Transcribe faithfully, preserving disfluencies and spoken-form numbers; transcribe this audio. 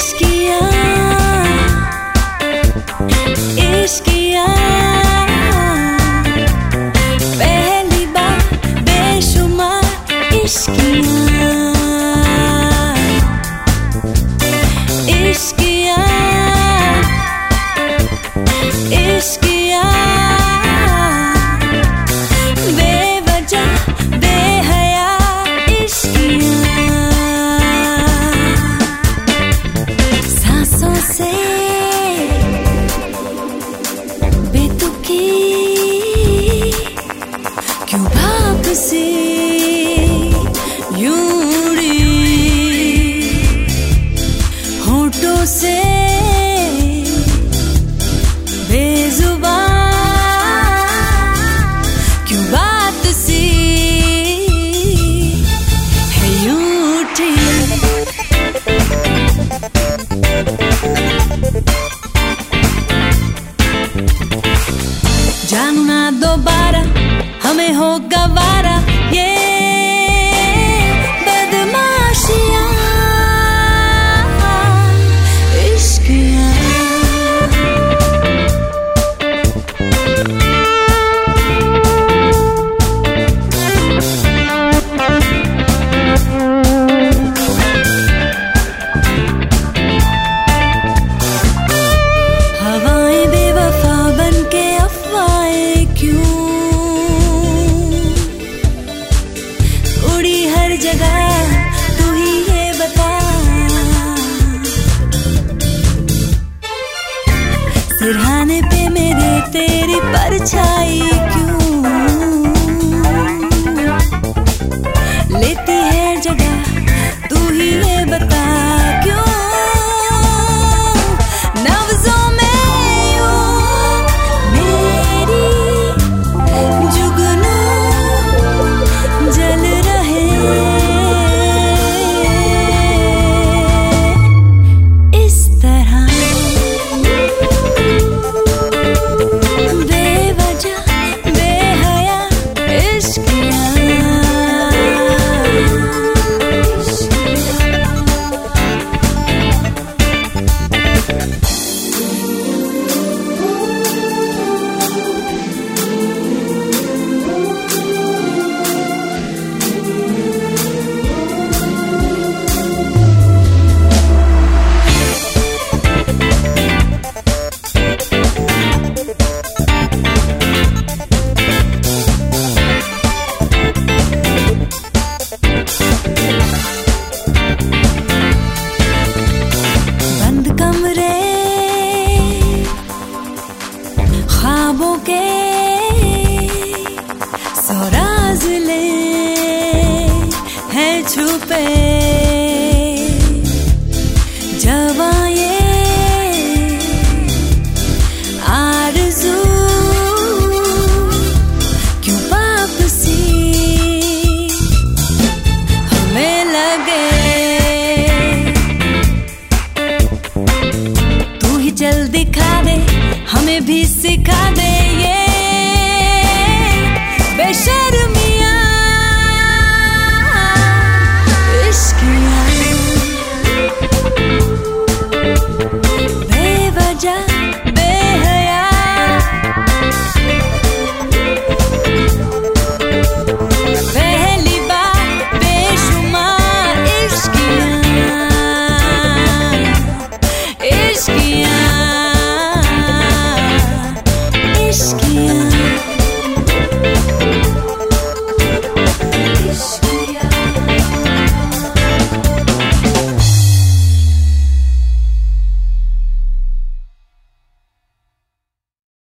इश्किया इश्किया पहली बार बेशुमार इश्किया इश्किया इश्किया बेवजह बेहया इश्किया सांसों से बेतुकी क्यों भाप से यूं होठों से बेजुबान क्यों बात सी है यूं उठी जानना दोबारा हमें हो गवारा ये बदमाशियां हवाएं बेवफा बन के अफवाहें क्यों उड़ी हर जगह तू ही ये बता सिरहाने पे मेरे तेरी परछाई क्यों लेती है जगह